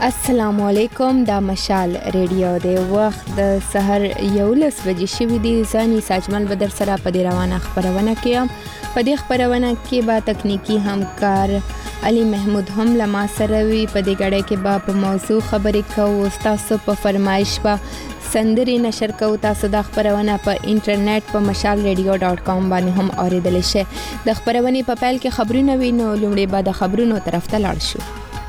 السلام علیکم، دا مشال ریډیو دی. وخت د سحر 11 بجې شوي دي. زانی ساجمل بدر سره په دې روانه خبرونه کې په دې خبرونه کې به تکنیکی همکار علي محمود هم لما سره وي. په دې غړې کې به په موضوع خبرې کوو. تاسو په فرمایش به سندري نشر کوو. تاسو د خبرونه په انټرنیټ په mashalradio.com باندې هم اوریدل شئ. د خبرونه په پیل کې خبرونه وینو، لومړی به د خبرونو طرف ته لاړ شو.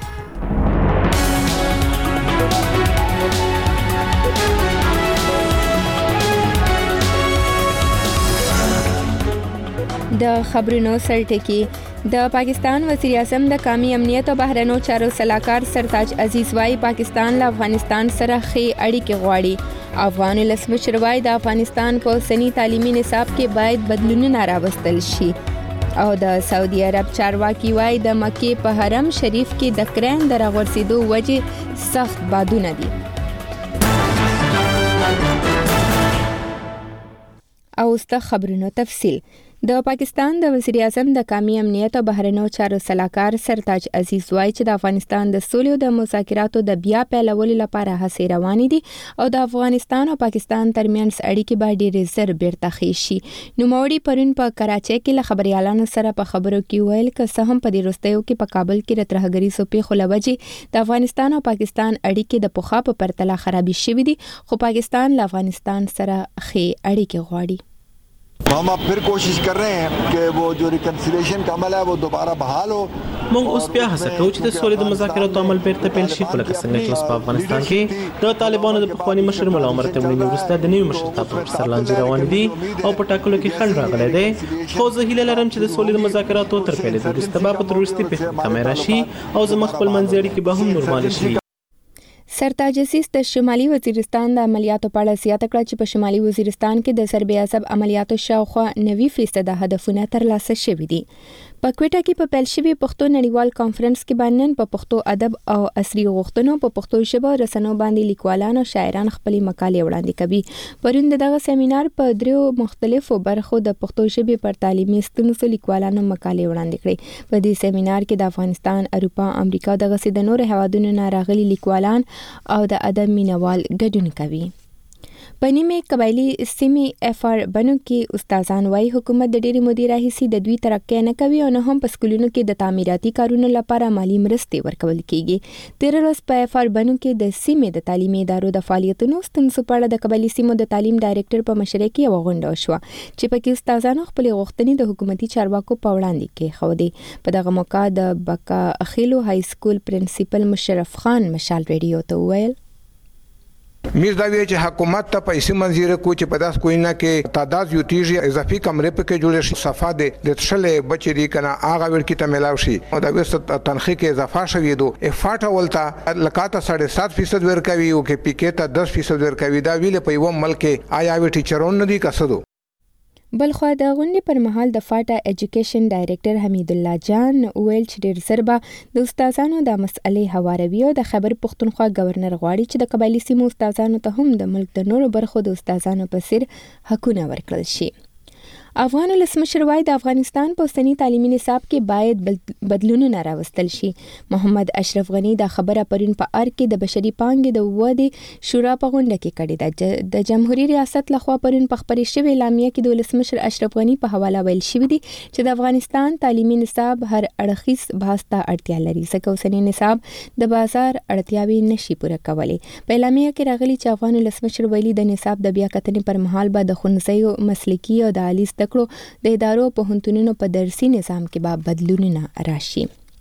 د خبرونو سرټکی د پاکستان وزیر اعظم د قومي امنیت او بهرنیو چارو سلاکار سرتاج عزیز وايي پاکستان له افغانستان سره ښې اړیکې غواړي. افغان ولسمشر وايي د افغانستان په سنی تعلیمي نصاب کې باید بدلونونه راوستل شي. او د سعودي عرب چارواکي وايي د مکې په حرم شریف کې د کرین د راغورځېدو وجې سخت بادونه دي. او ست خبرونو تفصیل. د پاکستان د وزیر اعظم د قومي امنیت او بهرنیو چارو سلاکار سرتاج عزیز وايي چې د افغانستان د سولې او د مذاکراتو د بیا پیلولو لپاره هڅې روانې دي او د افغانستان او پاکستان ترمنځ اړیکې به ډېرې زر بیرته ښې شي. نوموړي پرون په کراچۍ کې له خبريالانو سره په خبرو کې ویل چې څه هم په دې وروستیو کې په کابل کې د ترهګریزو پیښو له وجې د افغانستان او پاکستان اړیکې د پخوا په پرتله خرابې شوې دي، خو پاکستان له افغانستان سره ښې اړیکې غواړي. हम अब फिर कोशिश कर रहे हैं कि वो जो रिकन्सिलिएशन का अमल है वो दोबारा बहाल हो. موږ اوس بیا هڅه کوو چې د سولې د مذاکراتو عمل بیرته پیل شي، خو لکه څنګه چې اوس په افغانستان کې د طالبانو د پخواني مشر ملا عمر تمریني وروسته د نوي مشرتابه پر سر لانجې روانې دي او په ټاکلو کې خنډ راغلی دی. خو زه هیله لرم چې د سولې د مذاکراتو تر پیلېدو وروسته به په تروریستي پیښو کمې راشي او زموږ خپل منځي اړیکې به هم نورمالې شي. سرتاج عزیز د شمالي وزیرستان د عملیاتو په اړه زیاته کړه چې په شمالي وزیرستان کې د ضرب عصب عملیاتو شاوخوا 90% هدفونه ترلاسه شوي دي. په کوټه کې په پیل شوي پښتو نړیوال کانفرنس کې باندې په پښتو ادب او عصري غوښتنو په پښتو ژبه رسنو باندې لیکوالان او شاعران خپل مقالې وړاندې کوي. پرون دغه سیمینار په دریو مختلفو برخو د پښتو ژبې پر تعلیمي ستونزو لیکوالانو مقالې وړاندې کړې. په دې سیمینار کې د افغانستان، اروپا، امریکا دغه سي د نور هیوادونو نه راغلي لیکوالان او د ادب مینوال ګډون کوي. په نیمه قبایلی سیمې افر بنو کې استادان وايي حکومت د ډېری مودې راهیسې د دوی ترقه نه کوي او نه هم په سکولونو کې د تعمیراتي کارونو لپاره مالی مرستې ورکول کیږي. تیر ورځ په افر بنو کې د سیمې د تعلیمي ادارو د فعالیتونو ستونزو په اړه د قبایلی سیمو د تعلیم ډایریکټر په مشرۍ کې یو غونډه وشوه چې پکې استادانو خپل غوښتنې د حکومتي چارواکو په وړاندې کې خودي. په دغه موقع د بکا اخیلو های سکول پرنسپل مشرف خان مشال ریډیو ته ویل میر دا وی چې حکومت ته پیسې منځيره کو چې په داس کوینه کې تعداد یو تیږي اضافي کمرې په کې جوړې شي، صفه د تشلې بچی دی کنه هغه ور کې ته ملاوي شي او دا وست تنخې کې اضافه شوی دو افاټه ولتا لکاته 7.5% ور کوي او کې پیکې ته 10% ور کوي. دا ویل په یو ملک آیا وی ټیچرون نه دي کسدو. بلخو د غونډې پر مهال د فاټا ایجوکیشن ډایریکټر حمید الله جان ویل چې ډېر زربه د استادانو د مسئلې هواروي او د خیبر پختونخوا گورنر غواړي چې د قبایلی سیمو استادانو ته هم د ملک د نورو برخو د استادانو په څیر حقونه ورکړل شي. افغان ولسمشر وايي د افغانستان په اوسنی تعلیمي نصاب کې باید بدلونونه راوستل شي. محمد اشرف غنی د خبره پرون په ار کې د بشري پانګې د ودې شورا په غونډه کې کړې ده. د جمهوریت ریاست لخوا پرون په خبرې شوې اعلامیه کې د ولسمشر اشرف غنی په حواله ویل شوی دی چې د افغانستان تعلیمي نصاب هر اړخیز بحث ته اړتیا لري ځکه اوسنی نصاب د بازار اړتیاوې نشي پوره کولی. په اعلامیه کې راغلي چې افغان ولسمشر ویلي د نصاب د بیا کتنې پر مهال به د ښوونځیو مسلکي او د عالی د ادارو په پوهنتونونو په درسي نظام کې به بدلونونه راشي.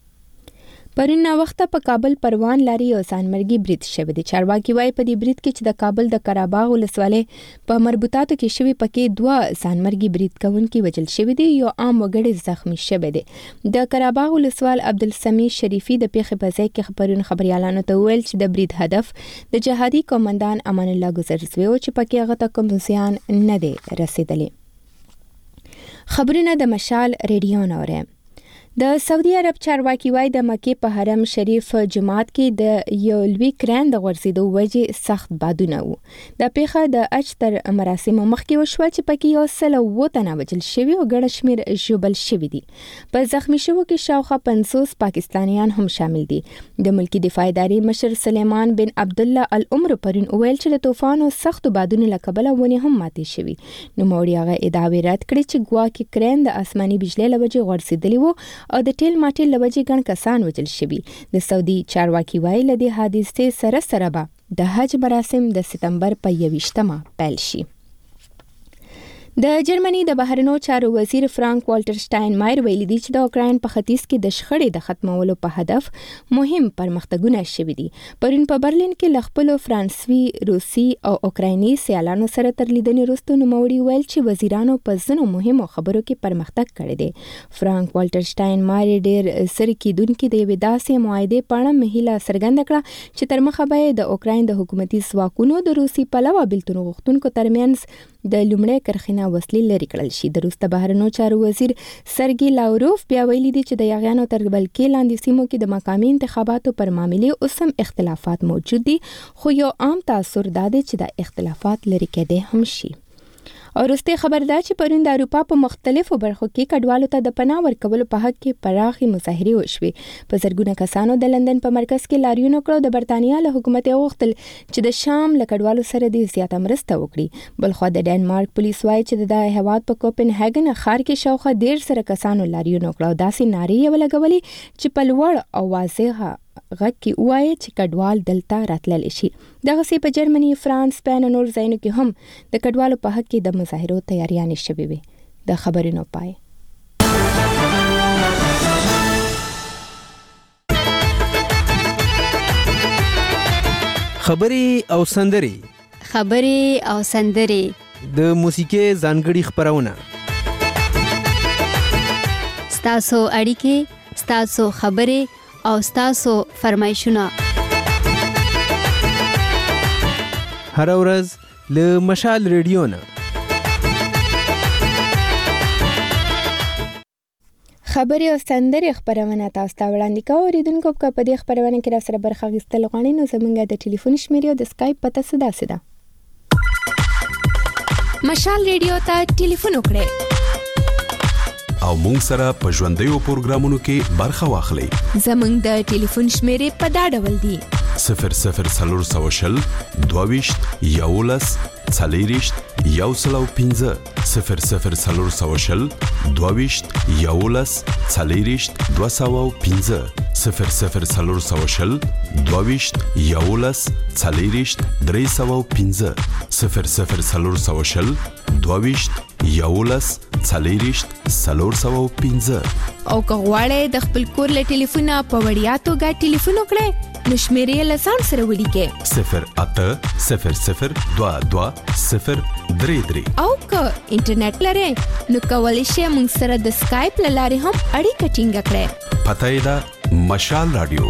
پرون وخته په کابل پروان لاري او ځانمرګي برید شوی دی. چارواکي وايي په دې برید کې چې د کابل د قرهباغ ولسوالۍ په مربوطاتو کې شوی پکې 2 ځانمرګي برید کوونکي وژل شوی دي، یو عام وګړی زخمی شوی دی. د قرهباغ ولسوال عبدالسمی شریفي د پیښې په ځای کې خبرونه خبريالانو ته ویل چې د برید هدف د جهادي قومندان امان الله گذرزوی او چې پکې هغه ته کوم زیان نه دی رسیدلی. خبرونه د مشال ریډیو نوره. د سعودي عرب چارواکي وایي د مکې په حرم شریف جماعت کې د یو لوی کرین د غورځېدو وجې سخت بادونه وو. د پیښه د اج تر مراسمو مخکې وشوه چې پکې 107 تنه وژل شوي او ګڼ شمېر ژوبل شوي دي. په زخمي شوو کې شاوخوا 50 پاکستانیان هم شامل دي. د ملکی دفاع ادارې مشر سلیمان بن عبدالله العمر پرون وویل چې د طوفان او سختو بادونو له کبله ونې هم ماتې شوي. نوموړي هغه ادعاوې رد کړې چې ګواکې کرین د آسماني بجلۍ له وجې غورځېدلی وو او د ټیل ماټیل له وجې ګڼ کسان وژل شوي. د سعودي چارواکي وایي له دې حادثې سره به د حج مراسم د سپتمبر په 21 پیل شي. د جرمني د بهرنیو چارو وزیر فرانک والټر شټاینمایر ویلي دی چې د اوکراین په ختیځ کې د شخړې د ختمولو په هدف مهم پرمختګونه شوي دي. پرون په برلین کې له خپلو فرانسوي، روسي او اوکرایني سیالانو سره تر لیدنې وروسته نوموړي ویل چې وزیرانو په ځینو مهمو خبرو کې پرمختګ کړی دی. فرانک والټر شټاینمایر ډېر سر کېدونکي د یوې داسې معاهدې په اړه هیله څرګنده کړه چې تر مخه به د اوکراین د حکومتي ځواکونو د روسي پلوه بېلتون غوښتونکو ترمنځ د لومړۍ کرښې وسلې لرې کړل شي. د روس د بهرنیو چارو وزیر سرګي لاوروف بیا ویلي دی چې د یاغیانو تر بلکې لاندې سیمو کې د مقامي انتخاباتو پر معاملې اوس هم اختلافات موجود دي، خو یو عام تاثر دا دی چې د اختلافات لرې کېدی هم شي. او وروستۍ خبر دا چې پرون د اروپا په مختلفو برخو کې کډوالو ته د پناه ورکولو په حق کې پراخې مظاهرې وشوې. په زرګونه کسانو د لندن په مرکز کې لاریون وکړ. د برتانیا له حکومت غوښتل چې د شام له کډوالو سره د زیاته مرسته وکړي. بلخوا د ډنمارک پولیس وایي چې د هیواد په کوپنهاګن ښار کې شاوخوا 150 کسانو لاریون وکړ او داسې نارې یې ولګولې چې په لوړ او واضح غږ کې وایي چې کډوال دلته راتللی شي. دغسې په جرمني، فرانس، سپین او نور ځایونو کې هم د کډوالو په حق کې د مظاهرو تیاریانې شوې وي. د خبرونو پای. خبرې او سندرې، خبرې او سندرې، د موسیقۍ ځانګړي خپرونه، ستاسو اړیکې، ستاسو خبرې او ستاسو فرمایشونه هر ورځ له مشال ریډیو نه. خبرې او سندرې خبرونه تاسو ته وړاندې کوو. اوریدونکو که په دې خبرونه کې را سره برخه اخیستل غواړئ نو زموږ د ټلیفون شمیرې او د سکایپ پته څه ده. مشال ریډیو ته ټلیفون وکړئ او مونږ سره په ژوندیو پروګرامونو کې برخه واخلئ. زموږ د ټلیفون شمیرې په دا ډول دي: 0040 22 11 40 105 0040 22 11 40 205 0040 22 11 40 305 0040 22 11 40 305. او که غواړئ د خپل کور له ټلیفونه په وړیا توګه ټلیفون وکړئ نو شمیرې له ځان سره ولیکئ 0800 22 033. او که انټرنیټ لرئ نو کولی شئ موږ سره د سکایپ له لارې هم اړیکه ټینګه کړئ. پته یې ده مشال رادیو.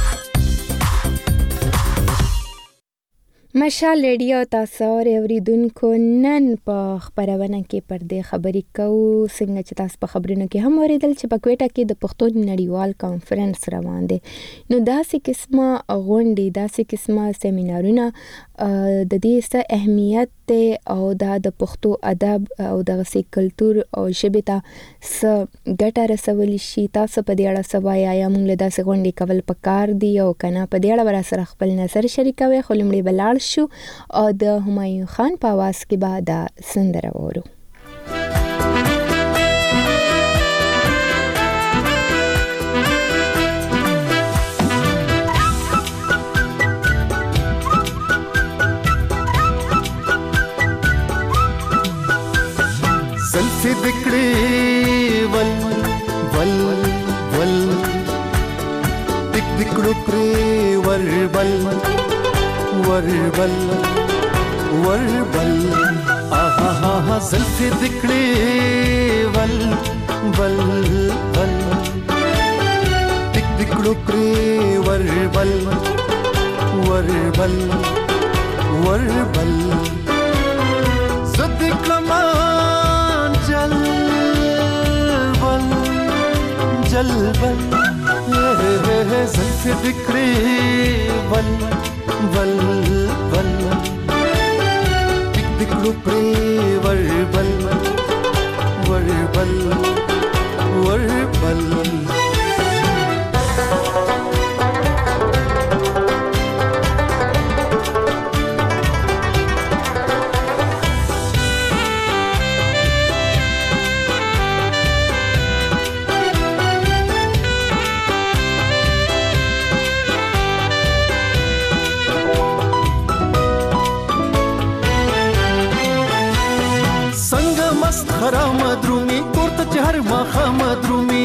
مشال ریډیو تاسو اوریدونکو نن په خبرونه کې پر دې خبرې کوو څنګه چې تاسو په خبرونو کې هم اوریدل چې په کوټه کې د پښتو نړیوال کانفرنس روان دی. نو داسې قسمه غونډې، داسې قسمه سیمینارونه د دې څه اهمیت دی او دا د پښتو ادب او دغسې کلتور او ژبې ته څه ګټه رسولی شي. تاسو په دې اړه څه وایئ؟ یا موږ له داسې غونډې کول پکار دي او که نه؟ په دې اړه به راسره خپل نظر شریکوئ. خو لومړی به لاړ شو او د همایون خان په آواز کې به دا سندره واورو. زلفی دکڑی ول ول ول دک دکڑو کری وربل وربل وربل آہا ہا ہا زلفی دکڑی ول ول ول دک دکڑو کری وربل وربل وربل زدک لمان جل بل جلبل زلف ذکری ول ول ول دک دکړو پرې وربل وربل وربل خرامد رومي پورته چهر ما خامد رومي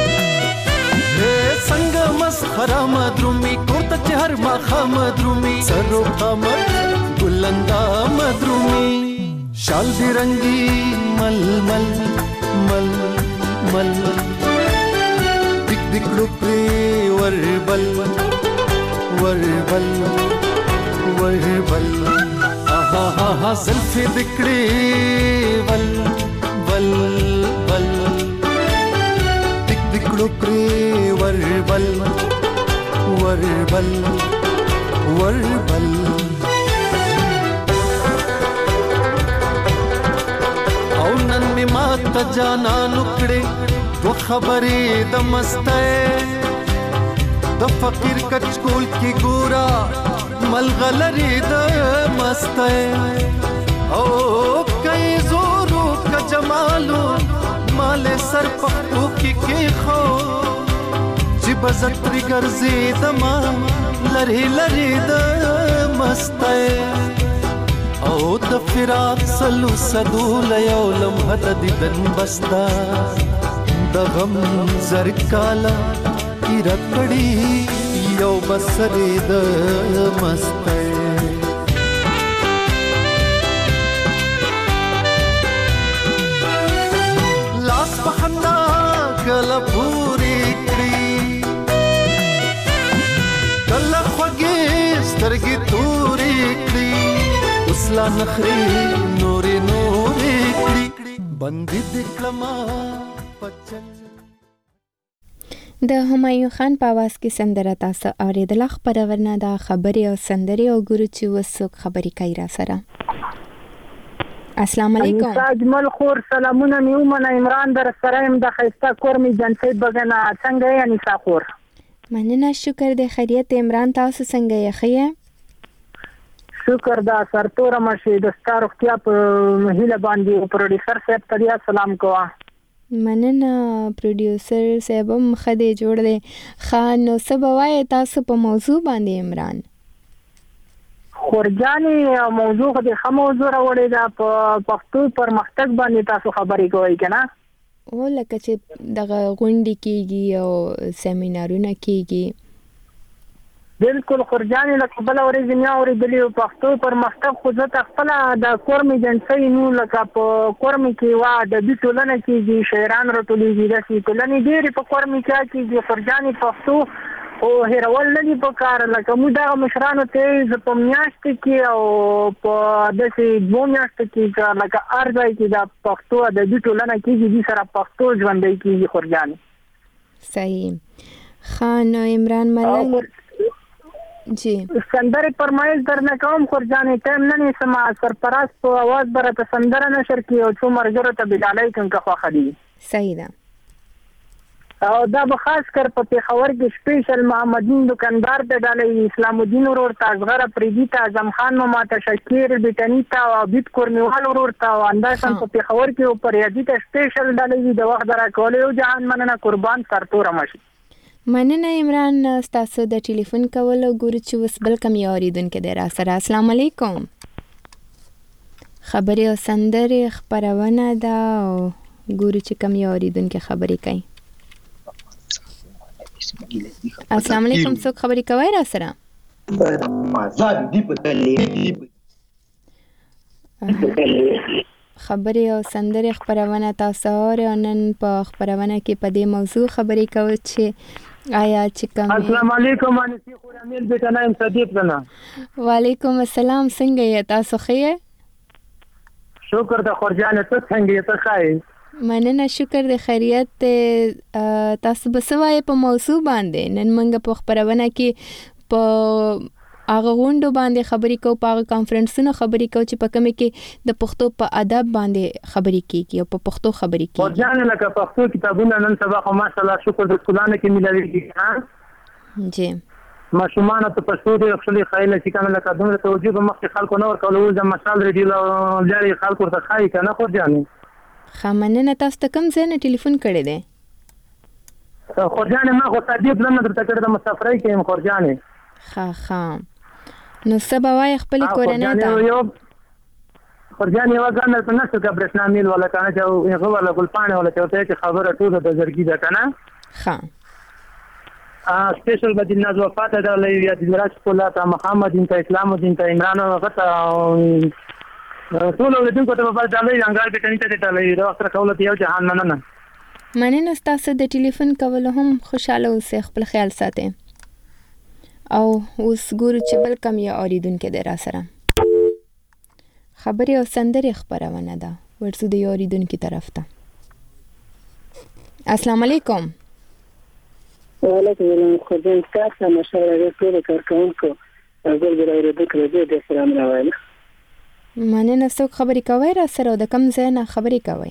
څنګه مس خرامد رومي پورته چهر ما خامد رومي سرو خامد ګلندا مدرومي شال دی رنگي مل مل مل مل دک دکړو پرې وربل وربل وربل آها ها زلف دکړې ول ول ول دک دکړو پرې وربل وربل وربل او نن می مات جانا نکړې دو خبرې د مسته د فقیر کچکول کی ګورا ملغلری د مسته او کای زورو ک جمالو مال سر پختو کی خو چې بزتری ګرځي دما لری لری د مسته او د فراق سلو سدول یو لمحه د دیدن بستا د غم زرکالا کی رکړی یو بسری د مسته لاس پخنا کله پوری کړی کله خوږی سترګې تورې کړی اسلا نخري نورې نورې کړی بندې دکړما پچل د همایون خان په आवाज کې سندره تاسو اوریدل. خبرونه د خبري او سندري او ګورو چې وسوک خبري کوي را سره. السلام علیکم. اجمل خور سلامونه نیومنه عمران در سرایم د خیستا کورمی جنسي بغنا څنګه یې انیسا خور؟ مننه شکر د خیریت. عمران تاسو څنګه یې؟ خیر شکر دا سرتور مشه د ستارختیا په هیله باندې پروډوسر صاحب ته سلام کوه. مننه پروډوسر صاحب مخدي جوړ دی. خان نو سبوای تاسو په موضوع باندې عمران خورجاني موضوع د موضوع راوړی دا په پښتو پرمختګ باندې تاسو خبرې کوئ کنه؟ او لکه چې دغه غونډې کیږي او سیمینارونه کیږي. بالکل خورجاني لکه بل ورځ نه اورېدلی پښتو پرمختګ خو ځکه خپل د کورمي جنسي نو لکه په کورمي کې وا د دې ټولنه کېږي شاعران راټولېږي د دې ټولنې ډېرې په کورمي کې کېږي خورجاني پښتو او هیرول نه دي په کار لکه موږ د مشرانو ته ز په میاشت کې او په داسې دوه میاشتو کې لکه ارځي کې د پښتو د دې ټولنه کېږي د سره پښتو ژوندۍ کېږي خورجاني. صحیح. خان عمران ملنګ جی سندره پرمایش درنه کوم خورجاني ټیم نه سما سرپرست په आवाज برته سندره نشر کی او څو مرګره ته بلالای څنګه خو خدي. صحیح ده. او دا به خاص کر په پیښور کې سپیشل محمدین دکاندار ته ډالې اسلام الدین ورور تاسغره پریدي ته اعظم خان ماته شکیر بیتنی ته او بیت کورنیوال ورور ته انداشن په پیښور کې او پریدي ته سپیشل ډالې د وخت درا کولې او جهان مننه قربان سرتور مشي. مننه عمران تاسو د ټلیفون کول او ګورو چې وس بل کم یاریدونکو دی را سره. السلام علیکم. خبري او سندري خبرونه دا او ګورو چې کم یاریدونکو خبري کوي. السلام علیکم. څوک خبري کوي را سره؟ خبري او سندري خبرونه تاسو او نن په خبرونه کې په دې موضوع خبري کوي چې آیا چې کوم. السلام علیکم انسی خور امیر بیت نایم صدیق دنا. وعلیکم السلام. څنګه یې تاسو؟ خیر. شکر د خورجانه ته څنګه یې ته خای؟ مننه، شکر د خیریت. تاسو به څه وایې په موضوع باندې؟ نن موږ په خبرونه کې په هغه غونډو باندې خبرې کوو، په هغه کانفرنسونو خبرې کوو چې په کومه کې د پښتو په ادب باندې خبرې کیږي او په پښتو خبرې کیږي. ورځان لکه پښتو کتابونه نن سبا خو ماشاءالله شکر د سکولانو کې ملوي جی ماشومان ته پښتو د خپل خیال چې کنه لکه دومره توجه به مخکې خلکو نه ورکول او د مشال ریډیو لري خلکو ته خای کنه خو ځاني خامننه. تاسو ته کوم ځای نه ټلیفون کړی دی؟ خورجانې ما خو صدیق لنه درته کړی د مسافرۍ کې یم خورجانې. نو سبا وای خپل کورنۍ ته خورجانې یو ځان په نشو کې برېښنا میل ولا کنه چې هغه ولا ګلپانې ولا چې خبره ټوله د زړګي ده کنه. سپیشل بدین ناز وفات ده لې یا د راج کولا ته محمد دین ته اسلام دین ته عمران غته ټول ولدین کوته په ځای انګار به کني ته ټلې دا سره کوله یو جهان مننه. مننه تاسو د ټلیفون کول هم خوشاله اوسئ، خپل خیال ساتئ. او اوس ګورو چې بل کم یا اوریدونکو د را سره خبرې او سندرې خبرونه ده. ورسو د اوریدونکو طرف ته. السلام علیکم. وعلیکم السلام. خدای تاسو مشوره ټول کارکونکو زه د اوریدونکو د سلام راوړم. مننه. څوک خبرې کوي را سره او د کم ځای نه خبرې کوي؟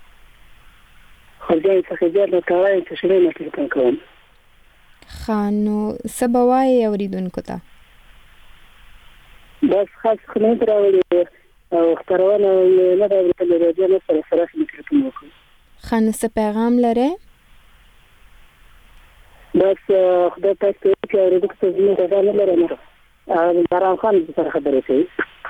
خدای څخه دې له کارای چې شوی نه تل کوم. خانو سبا وای اوریدونکو ته بس خاص خدمت راوړي او اخترونه نه دا ورته د راځي نه سره سره فکر کوم. خان څه پیغام لري؟ بس خدای تاسو ته اوریدونکو ته زموږ ته نه لرم. باران خان سره خبرې کوي.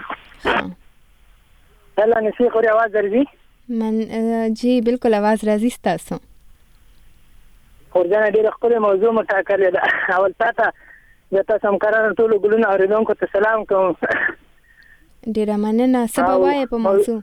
هلا نشي خوري आवाज درځي؟ من جی بالکل आवाज راځي تاسو. خورجانه ډېر خپل موضوع مټاکلې ده. اول تاسو د تاسو همکارانو ټول ګلونه اوریدونکو ته سلام کوم. ډېر مننه. سبا وای په موضوع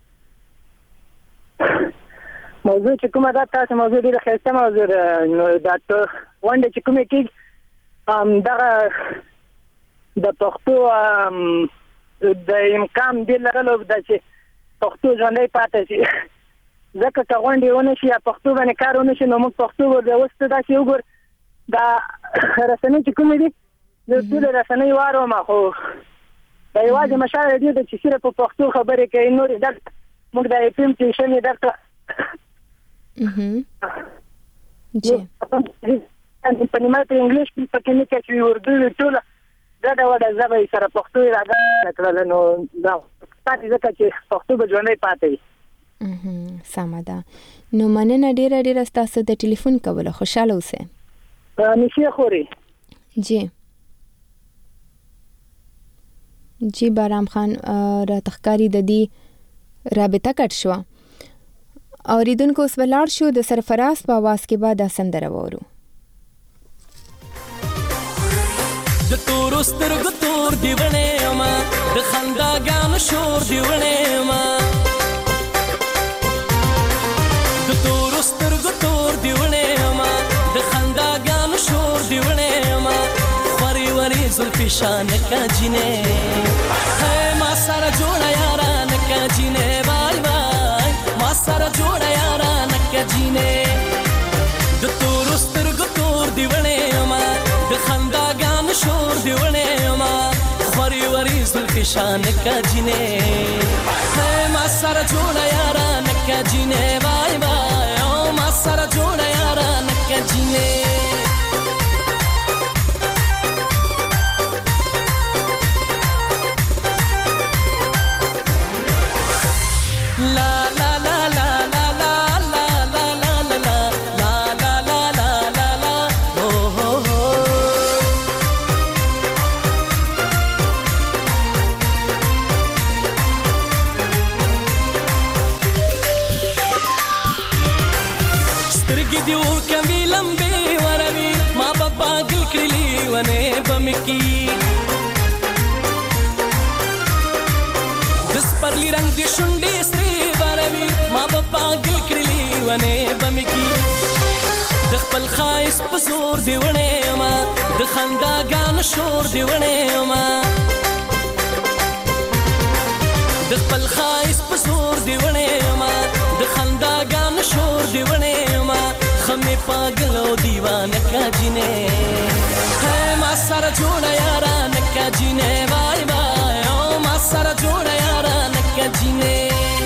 چې کومه ده تاسو موضوع ډېر ښه موضوع ده. نو دا ته وانده چې کومه کې دغه د پښتو د امکان دی لرلو د چې پښتو ژوندۍ پاتې شي. ځکه که غونډې ونه شي یا پښتو باندې کار ونه شي نو موږ پښتو ورته اوس ته داسې وګور دا رسنۍ چې کومې دي د ټولې رسنۍ واروم خو دا یوازې مشال دی چې صرف په پښتو خبرې کوي. نور موږ د اف ام سټیشن یې درته جی په نیمه په انګلیش په کې نه کوي اردو ټول دا وړه زبې سره پښتو راځي کړل. نو دا پاتې ځکه چې پښتو به ژوندۍ پاتې وي. سمه ده. نو مننه ډیره ستاسو د ټلیفون کول. خوشاله اوسئ. نشي خوري جی بارام خان را تخکاری د دې رابطه کټ شو. اوریدونکو اوس ولاړ شو د سرفراز په आवाज کې بعد سندره وورو. د تور سترګو تور دیونه ما د خنداګانو شور دیونه ما د تور سترګو تور دیونه ما د خنداګانو شور دیونه ما خوري وري زلفي شان کا جنې ہے ما سره جوړا یارا نکا جنې بای بای ما سره جوړا یارا نکا جنې د تور سترګو تور دیونه ما د خنداګانو شور دیونه ما خوري وري زلفي شان کا جنې ہے ما سره جوړا یارا نکا جنې بای بای او ما سره جوړا یارا نکا جنې دس پرلی رنگ دی شونډې سری باروي ما په پاگل کړلی ونه بمکی د خپل خایس په زور دی ونه ما د خنداګان شور دی ونه ما د د خپل خایس په زور دی وړې ما د خنداګان شور دی وړې ما خمې پاگل او دیوانه کا جینې ہے ما سره جوړه یارانه کا جینې وای وای او ما سره جوړه یارانه کا جینې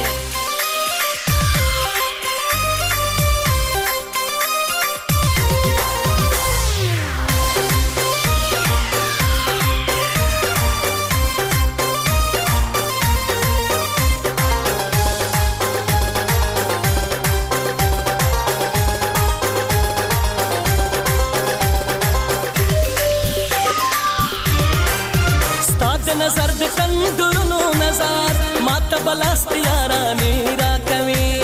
نظر د تندرونو نظر ماته بلاست یارانې را کوي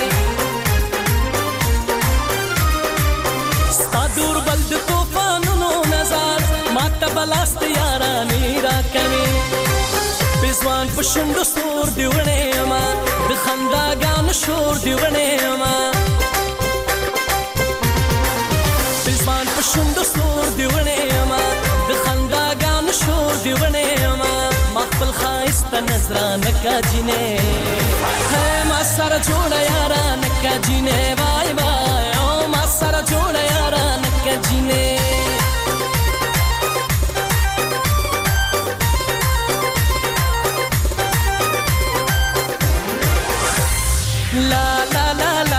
ستا دور بل د طوفانونو نظر ماته بلاست یارانې را کوي پېزوان په شونډو سور دی وړې ما د خنداګانو شور دی وړې ما پېزوان په شونډو سور دی وړې ما د خنداګانو شور دی وړې ما خپل خایسته نظرانه کا جینې ہے ما سره جوړه یارانه کا جینې وای وای او ما سره جوړه یارانه کا جینې لا لا لا لا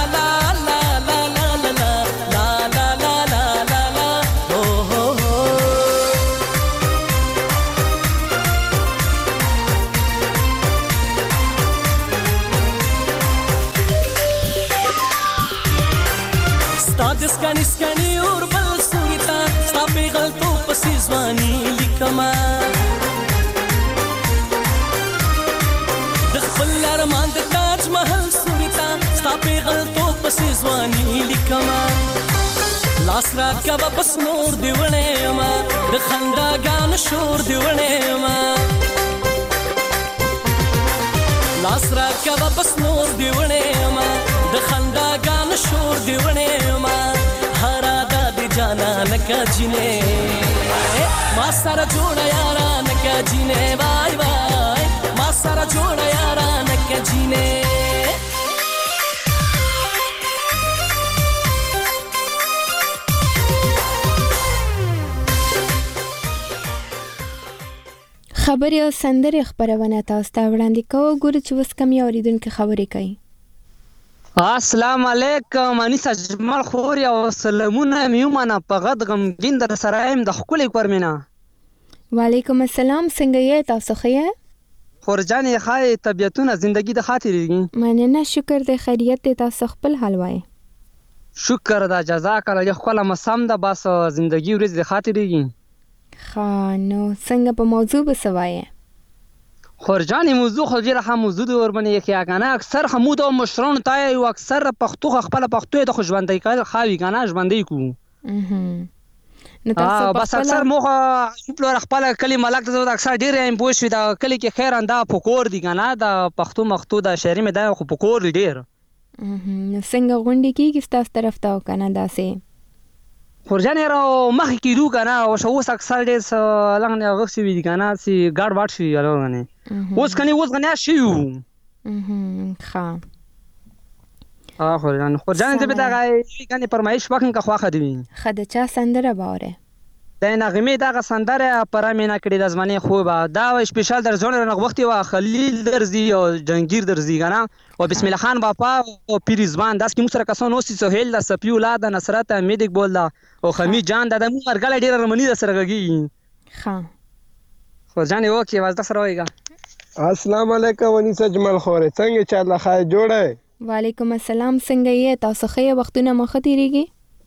سکانی سکانی اور بل سوریتا ستا پیغلتو پسی زوانی لیکما د خپل ارمان د تاج محل سوریتا ستا پیغلتو پسی زوانی لیکما لاس رات کا بس نور دی وړې ما د خنداګان شور دی وړې ما لاس رات کا بس نور دی وړې ما د خنداګان شور دی وړې ما جانا نکا جینې ما سره جوړه یارا نکا جینې وای وای ما سره جوړه یارا نکا جینې خبرې او سندرې خبرونه تاسو ته وړاندې کوو ګورو چې اوس کوم اوریدونکو خبرې کوي السلام علیکم انیس اجمل خور او سلامونه میومانه په غد غمګین در سره ایم د خپل کورمینا وعلیکم السلام څنګه یې تاسو ښه خورجان یې خای طبيعتونه زندگی د خاطرېږي مننه شکر د خیریت ته تاسو خپل حال وای شکر دا جزاک الله خپل مسام د باس زندگی ورځ د خاطرېږي خانو څنګه په موضوع بسوای خورجان موضوع خو ډیره هم موضوع دی وربنه کې کنه اکثر حمود او مشرون تای او اکثر پښتو خپل پښتو د خوشبندۍ کول خاوي کنه ژوندۍ کو نو تاسو بس اکثر موخه پلور خپل کلمه ملک ته اکثر ډیره هم پوښوي دا کلی کې خیر انده فکور دی کنه دا پښتو مختو دا شهري مې دا خو فکور ډیر نو څنګه غونډې کیږي تاسو طرف ته کنه داسې خورجان را مخ کې دو کنه او شو اکثر ډیر لغنه غوښتي وی کنه سي ګاډ واټ شي لغنه اوس کنه شيو ښه خورجان دې به دا غي کنه پرمایش وکم کا خواخه دی خد چا سندره باوره دا نغمه دا سندره پرمینا کړي د زمانه خوبه دا سپیشال در زون نه وختي وا خلیل درزي او جنگیر درزي کنه او بسم الله خان باپا او پیرزبان داس کی مسره کسان اوسې سهیل د سپیو لا د نصرت امیدک بولدا او خمی جان د مرګل ډیر رمنی د سرګي ها خو ځان یو کې واز د سره وایګه السلام علیکم ونیس اجمل خوره څنګه چا الله خای جوړه وعلیکم السلام څنګه یې تاسو ښه وختونه مخ تیریږي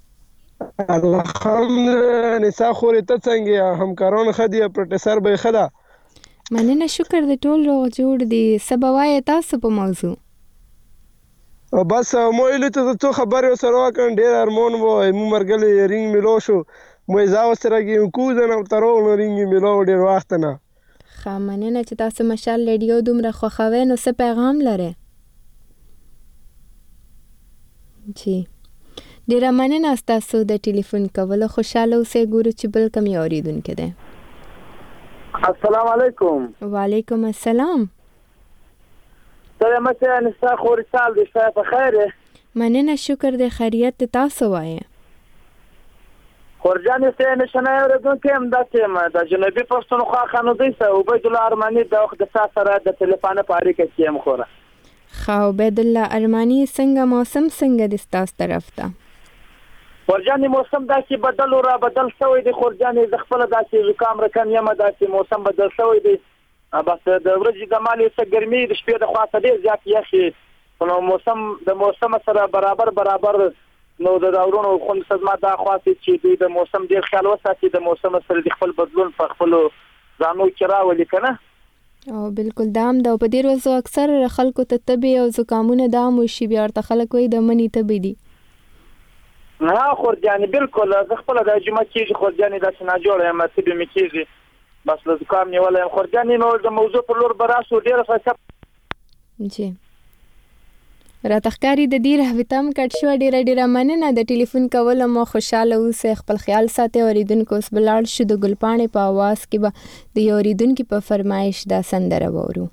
الحمدلله نساء خوري ته څنګه همکاران خدي پروفیسور به خدا مننه شکر د ټول روغ جوړ دي سبوای تاسو په موضوع او بس مو له ته خبرې سره وکړ ډیر ارمون وو مو مرګلې رینګ ملو شو مو زاو سره کې کو زنه ترو رینګ ملو ډیر وخت نه خامنه چې تاسو مشال ریډیو دومره خوخوي نو څه پیغام لره جی ډیر مننه تاسو د ټلیفون کولو خوشاله اوسئ ګورو چې بل کم اوریدونکو ده السلام علیکم وعلیکم السلام سلامت نستا خوري سال دې شپه په خیر. مننه شکر دې خیریت تاسو وایي. خورجان سه نشنه اوردونکو هم د جنوبي پښتونخوا خانودي سه عبید الله ارماني د وخت د سره د ټلیفون په اړیکه کې هم خوره. خو عبید الله ارماني څنګه موسم څنګه د تاسو طرف ته؟ خورجان موسم داسې بدل شوی دی. خورجان د خپل داسې زکام رقم یم داسې موسم بدل شوی دی. بس د ورځې د مالي څخه ګرمي د شپې د خاصه ډیر زیات یخي. نو موسم سره برابر نو د داورونو خوند صدمه دا خاصه چې د موسم ډیر خیال وساتي. د موسم سره د خپل بدلون په خپل ځانو کې راولي کنه. او بالکل دام د په ډیر وسو اکثر خلکو ته تبي او زکامونه دام وشي بیا ورته خلک وي د منی تبي دي. نه خورجان بالکل ز خپل د جمعه کې خورجان د سنا جوړه ما تبي مکیږي بس د زکام نیولای خورجان نو د موضوع پر لور براسو ډیر څه جی را تخکاری د دې راوتم کټ شو ډیره مننه د ټلیفون کول مو خوشاله اوسه خپل خیال ساتي اوریدونکو اوس بلال شو د ګلپانې په आवाज کې به د اوریدونکو په فرمایش دا سندره وورو.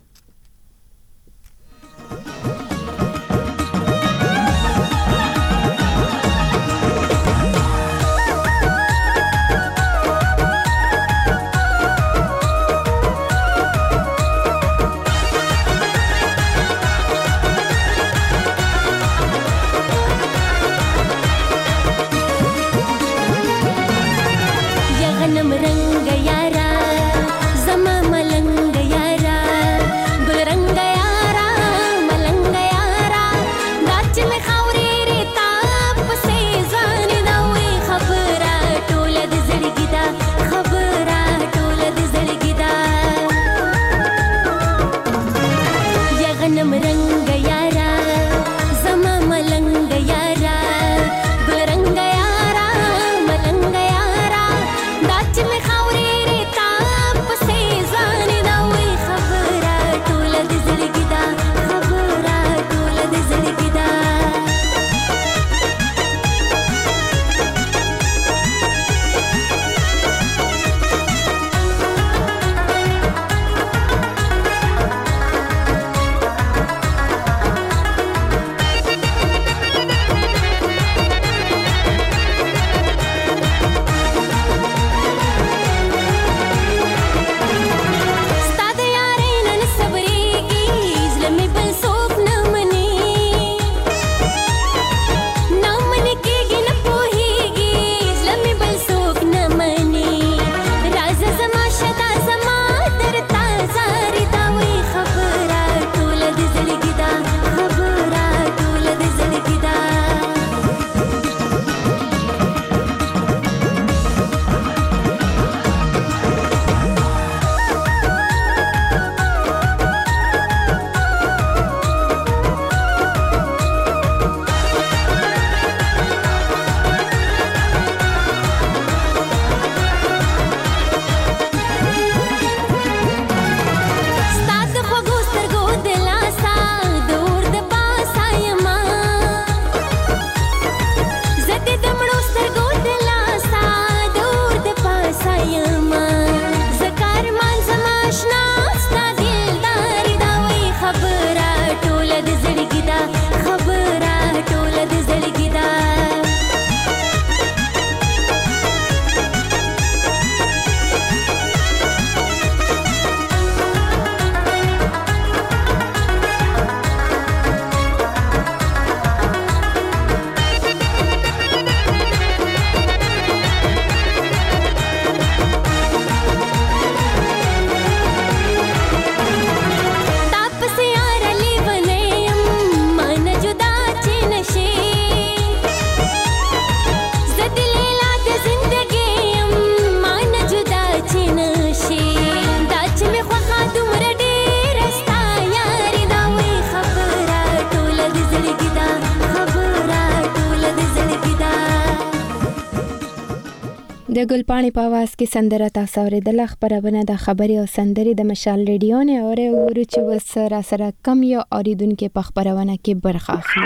د ګلپاڼې په आवाज کې سندره تاسو اوریدل. خبرونه د خبري او سندري د مشال ریډیو نه اوري ورو چې وسره سره کم یو اوریدونکو په خبرونه کې برخه اخلي.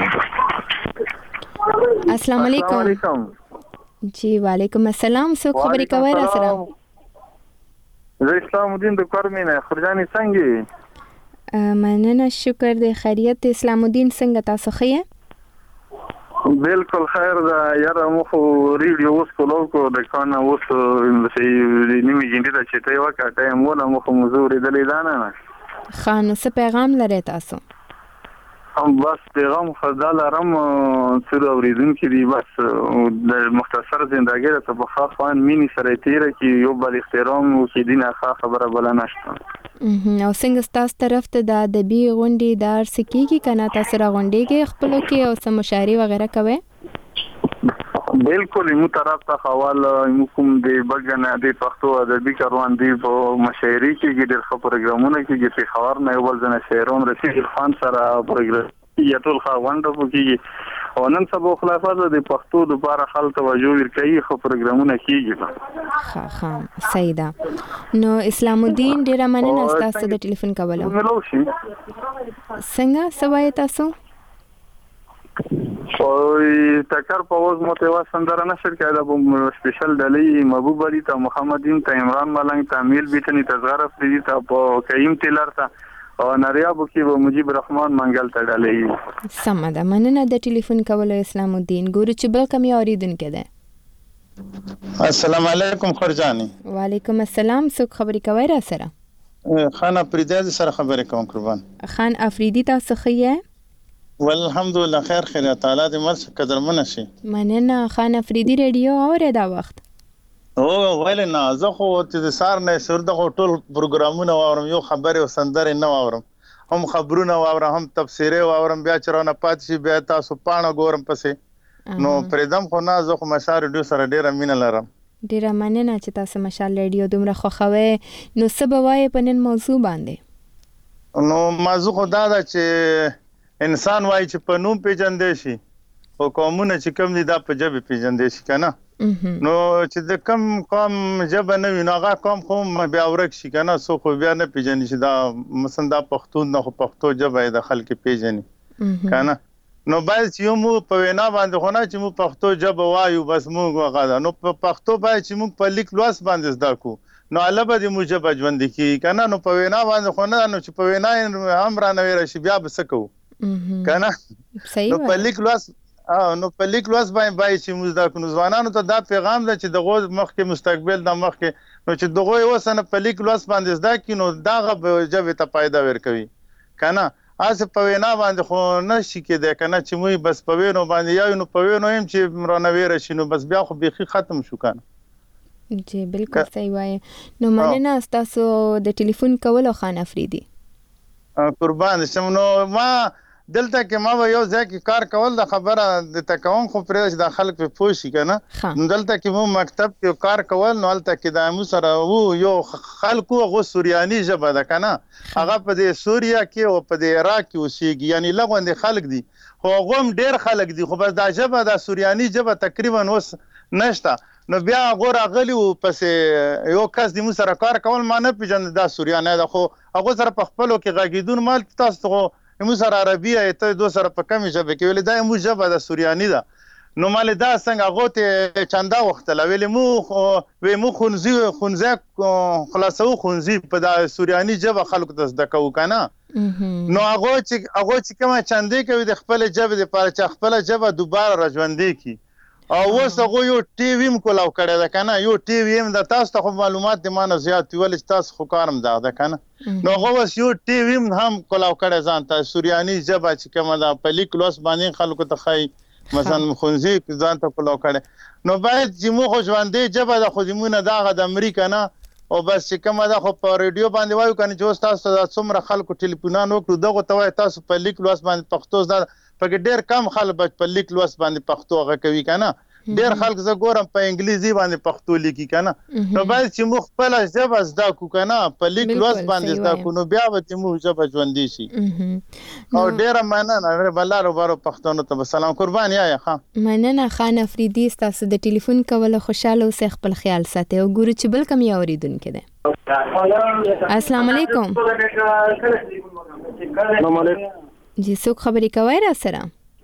السلام علیکم. جی وعلیکم السلام. سو خبري کوي را سره؟ زه اسلام الدین د کورمینه خرجانی څنګه؟ مننه شکر د خیریت اسلام الدین څنګه تاسو ښه بالکل خیر دا یاره مخ ریډیو اوس کولو کو د کانه اوس چې نیمه جنډه چې ته وکړه ټایم ولا مخ مزور دلې دانه خانو څه پیغام لري تاسو بس پیغام خدای لرم سره اوریدونکو دی بس د مختصر زندګی ته په خاصان مینی سره تیره کې یو بل احترام او کې دینه خبره بل نشته او څنګه تاسو طرف ته د ادبي غونډې دار سکیږي کنه تاسو را غونډېږي خپل کې او سم مشاعري وغیرہ کوي بالکل مو طرف ته حواله کوم دی بګنه د پښتو ادبي کاروان دی په مشاعري کې د خبرو پروګرامونه کې په خبر نه یو بل ځنه شعرون رشید خان سره پروګرام یا ټول خواوند په کې او نن سبا خلافات د پښتو د بار خل توجه ورکړي خو پروګرامونه کیږي ها سیدا نو اسلام الدین ډیر مننه تاسو د ټلیفون کولو څنګه سوای تاسو او تکر په اوس متوا سندره نشر کړه د سپیشل ډلې محبوب علي ته محمدین ته عمران ملنګ ته میل بیتنی ته زغر افریدی ته په کریم تیلر ته او نریابو کې به مجيب رحمان منګل ته ډلې سمه ده مننه د ټلیفون کولو اسلام الدین ګورو چې بل کم اوریدونکو ده السلام علیکم خرجانی وعلیکم السلام څوک خبرې کوي را سره خان افریدی سره خبرې کوم قربان خان افریدی تاسو خیه والحمدلله خیر تعالی دې مرسته قدرمن شي مننه خان افریدی ریډیو اوره دا وخت او ویل نه زه خو چې سار نه سر د ټول پروګرامونه واورم یو خبره او سندره نه واورم هم خبرونه واورم هم تفسیره واورم بیا چرونه پات شي بیا تاسو پاڼه ګورم پسې نو پردم خو نه زه خو مشار ډیر سره ډیر مینه لرم ډیر مننه چې تاسو مشال ریډیو دومره خوښوي نو سبوای په نن موضوع باندې نو موضوع خدا دا چې انسان وای چې په نوم پیژندې شي او قومونه چې کم دي دا په جبه پیژندې شي کنه نو چې د کم قوم جبه نه وي نو هغه قوم خو بیا ورک شي کنه سو خو بیا نه پیژني چې دا مثلا دا پښتون نه خو پښتو جبه د خلک پیژني کنه نو باید چې مو په وینا باندې خو نه چې مو پښتو جبه وایو بس مو غواړو نو په پښتو باید چې مو په لیک لوس باندې زده کو نو علبه دې مو جبه ژوند کی کنه نو په وینا باندې خو نه نو چې په وینا هم را نه ویل شي بیا بسکو کنه نو په لیک لوس باندې چې موږ دا کو ځوانانو ته دا پیغام ده چې دغه مخکې مستقبل د مخکې نو چې دغه وسنه په لیک لوس باندې زده کینو داغه جبه ته پیدا ورکوي کنه اس په وینا باندې خو نشي کېده کنه چې موږ بس په وینو باندې یا نو په وینو هم چې مرانوي راشي نو بس بیا خو بيخي ختم شو کنه جی بالکل صحیح وای نو مننه تاسو د ټلیفون کولو خان افریدی قربان شم نو ما دلته کې ما یو ځکه کار کول د خبره د تکون خو پرې د خلک په پوښي کنه دلته کې مو مکتب کې کار کول نو دلته کې د مو سره وو یو خلکو غو سوریانی ژبه ده کنه هغه په د سوریا کې او په د عراق کې اوسېږي یعنی لغوند خلک دي خو غوم ډیر خلک دي خو بس د ژبه د سوریانی ژبه تقریبا اوس نشته نو بیا غوړه غلی او پس یو کس د مو سره کار کول ما نه پیژند د سوریانه ده خو هغه سره په خپلو کې غږیدون مال تاسو مو سره عربي ته دو سره په کمی ژبه کې ویل دا مو ژبه د سوریانی ده نو مال دا څنګه غوته چنده وخت لا ویل مو خونزي خلاصو خونزي په د سوریانی ژبه خلکو ته زده کوو کنه نو هغه چې کوم چنده کوي د خپل ژبه د پاره چې خپل ژبه دوباره راژوندې کی او اوس هغه یو ټي وی م کولاو کړی دا کنه یو ټي وی م د تاسو ته معلومات د مانه زیات ویل چې تاسو خو کارم دا کنه نو هغه اوس یو ټي وی م هم کولاو کړی ځان ته سوریانی ژبه چې کومه دا په لیک لوس باندې خلکو ته خای مثلا خونزي ځان ته کولاو کړی نو باید چې مو خو ژوندې ژبه د خودمونه دغه د امریکا نه او بس چې کومه دا خو په ریډیو باندې وایو کنه چې تاسو د څومره خلکو ټلیفونونه وکړو دغه ته وای تاسو په لیک لوس باندې پښتو زده په ډېر کم خلک په لیک لوس باندې پښتو غږ کوي کنه ډېر خلک زه ګورم په انګلیزي باندې پښتو لیکي کنه نو باید چې مو خپل ژبه زده کو کنه په لیک لوس باندې زده کو نو بیا به مو ژبه ژوندې شي او ډېر مننه بلارو بارو پښتون ته سلام قربان یا ښه مننه خان افریدی تاسو د ټلیفون کول خوشاله اوسئ خپل خیال ساتئ او ګورو چې بل کم اوریدونکو ده السلام علیکم السلام علیکم جی څوک خبرې کوي را سره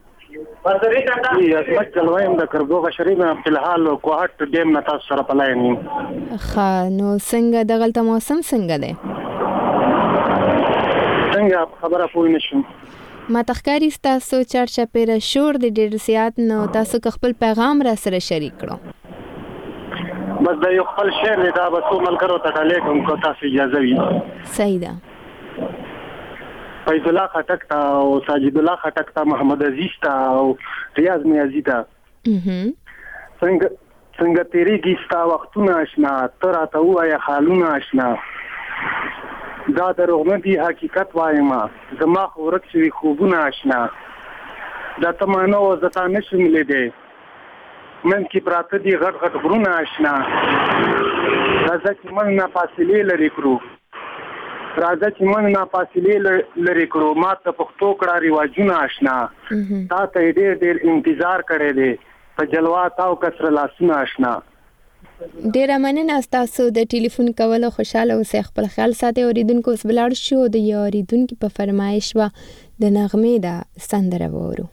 اسمت چلوایم د کربوغه شریف په الحال کوهټ ډیم نه تاسو سره پلاین ښه نو څنګه دغلته موسم څنګه دی څنګه څنګه خبره پوه نشم. ما تخکاری تاسو چرچا پیر شور د ډیر زیات نو تاسو خپل پیغام را سره شریک کړو. بس دا یو خپل شعر دی دا به څو ملګرو ته ډالې کوم که تاسو اجازه وي. صحیح ده. فیض الله خټک ته او ساجد الله خټک ته محمد عزیز ته او ریاض نیازی ته څنګه تیریږي ستا وختونه اشنا ته راته ووایه حالونه اشنا دا دروغ نه دي حقیقت وایم زما خو ورک شوي خوبونه اشنا دا ته ما نه وه زه تا نشم لیدی منځ کې پراته دي غټ غټ غرونه اشنا راځه چې موږ نه فاصلې لرې کړو راځه چې موږ نه فاصلې لرې کړو ما ته پښتو کړه رواجونه اشنا تا ته یې ډېر انتظار کړی دی په جلوا تاو کسره لاسونه اشنا. ډیره مننه تاسو د ټلیفون کولو خوشاله اوسئ خپل خیال ساتئ. اوریدونکو اوس بلاړ شو د یو اوریدونکي په فرمایش و د نغمې د سندره وورو.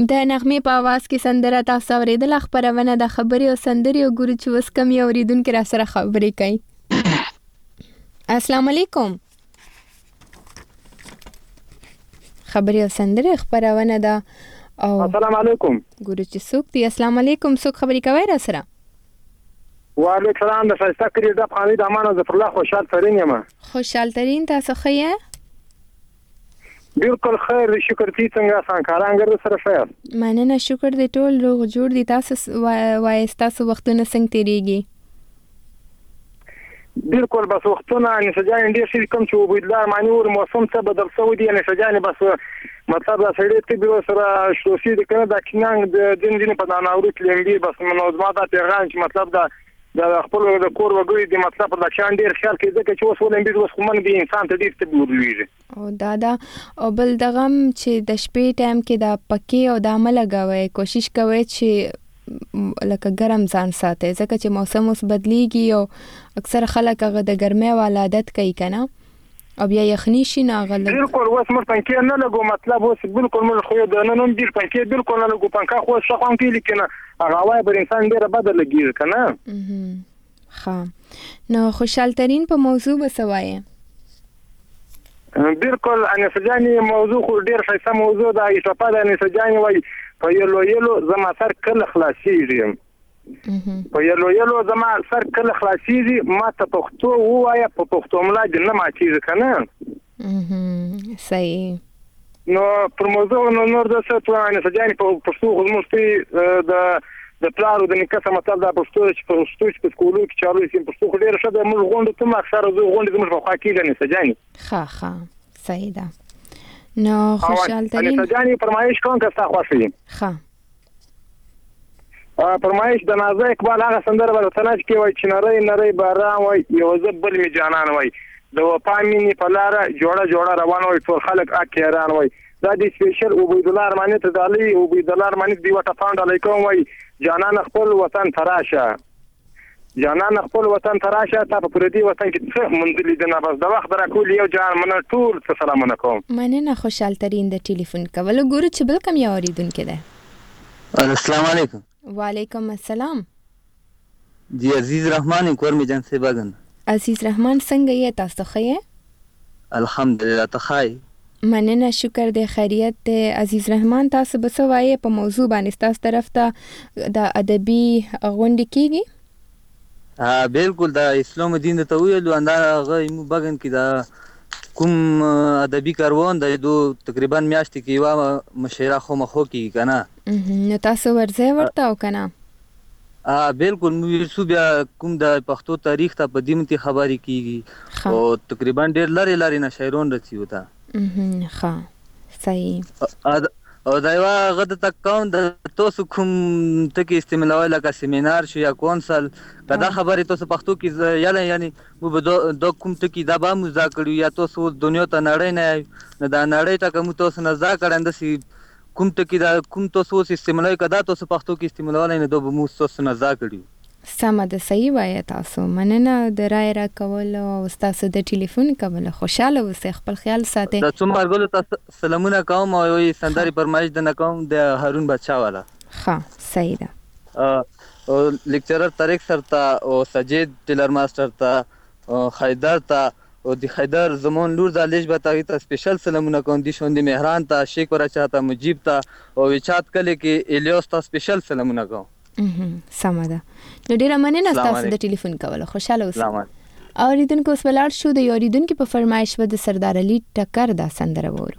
د نغمې په आवाज کې سندره تاسو اوریدل. خبرونه د خبري او سندري او ګورو چې وس کم یو اوریدونکو را سره خبرې کوي. السلام علیکم. خبري او سندري خبرونه ده. السلام علیکم. ګورو چې څوک دی. السلام علیکم. څوک خبرې کوي را سره؟ وعلیکم السلام. د فیصله کړی د خالد امان ظفر الله خوشحال ترين یم. خوشحال ترين تاسو خیا؟ بالکل خیر شکر تی څنګه سانکارانګر سره خیر. مننه شکر دې ټول روغ جوړ دي. تاسو وای تاسو وختونه څنګه تیریږي؟ بالکل بس وختونه نسجان ډیر شي کوم چې وبیدلار معنی ور موسم څه بدل شوی دی نسجان بس مطلب دا سړی ته به سره شوسی د کنه د کیننګ د دین په داناوري کلنګي بس منظمه دا پیغام چې مطلب دا د خپل د کور وګړي د مطلب په لکشان ډیر خیال کوي چې اوس ولې به اوس کوم دی انسان ته ډیر ته ورلويږي. او دا او بل دغم چې د شپې ټایم کې دا پکی او د عمل غوي کوشش کوي چې لکه ګرم ځان ساتي ځکه چې موسم اوس بدليږي او اکثر خلک هغه د ګرمۍ ولادت کوي کنه او بیا یخنی شي نه غل. بالکل اوس مر پنکې نه لګو مطلب اوس بالکل مر خو د نن ډیر پنکې بالکل نه لګو پنکا خو شخوان کې لیکنه هغه وای بر انسان ډیر بدل لګي کنه. ها نو خوشحال ترين په موضوع وسوایه. بالکل انا سجاني موضوع خو ډیر ښه موضوع دا ایشپا د انا سجاني وای په یلو زما سر کله خلاصيږي په یلو زما سر کله خلاصيږي ما ته پښتو وایا په پښتو ملا د نه ماچیږي کنه. صحیح. نو پر موضوع نور د څه تو انا سجاني په پښتو غوښتي د پلارو د نکاسه مطلب دا پښتو چې په سکولو کې چالو سي پښتو ډیر ښه د موږ غونډه ته اکثر زه غونډه موږ په خوا کې نه سجاني. ها صحیح ده. نو خوشحال ترين سجاني فرمایش کوم که تاسو خوښي. ها فرمایش د نازه اقبال هغه سندره ورته نه کې وای چې نری باران وای یو زبل می جانان وای د وفا مینې په لار جوړه روان وای ټول خلک اکیران وای دا د سپیشل عبید الله ارمانی ته دالي عبید الله ارمانی دی وټه فاند علیکم وای جانان خپل وطن تراشه جانان خپل وطن تراشه تا په پردي وطن کې څه منځلې د نه بس د وخت راکول یو جان من ټول سلامونه کوم. مننه خوشحال ترين د ټلیفون کول ګورو چې بل کم یو اوریدونکو ده. السلام علیکم. وعلیکم السلام. جی عزیز رحمان کور می جان سے باغن. عزیز رحمان څنګه یې تاسو خې؟ الحمدلله تخای. مننه شکر د خیریت د عزیز رحمان تاسو بسوایې په موضوع باندې تاسو طرف ته د ادبي غونډه کیږي؟ بالکل د اسلام دین ته ویلو اندغه مو باغن کې دا کوم ادبي کاروان د دو تقریبا میاشتې کې وا مشهره خو مخو کې کنه. نو تاسو ورځي ورته او کنه؟ بالکل مو یسو بیا کوم د پښتو تاریخ ته په دیمتي خبري کیږي او تقریبا ډېر لاري نه شاعرون رچي وتا. ها صحیح. او دا یو غد تک کوم د تاسو کوم ټکی استعمالوي لکه سیمینار شو یا کونسل دا خبره تاسو پښتو کې یعنی مو به د کوم ټکی دا به مو ذکر یا تاسو دنیا ته نړۍ نه دا نړۍ ته کوم تاسو نه ذکر اندسي کوم ټکی دا کوم تاسو استعمالوي کدا تاسو پښتو کې استعمالوي نه دوه مو تاسو نه ذکر سم ده. صحیح وایي تاسو. مننه د رای را کول او تاسو د ټلیفون کول خوشاله اوسئ خپل خیال ساتئ. د څومره ګل تاسو سلامونه کوم او سندري پرمایش د نکوم د هارون بچا والا. ها صحیح ده. او لیکچرر طارق سر تا او سجید ټیلر ماستر تا او خیدر تا او د خیدر زمون لور د لیج بتاوی ته سپیشل سلامونه کوم دي شوندې مهران تا شیخ ورا چاته مجیب تا او وچات کله کې الیاس تا سپیشل سلامونه کوم. سم ده. نو ډیره مننه تاسو د ټلیفون کوله خوشاله اوسئ. اوریدونکو اوس ولاړ شو د اوریدونکو په فرمایش و د سردار علي ټکر دا سندره وورو.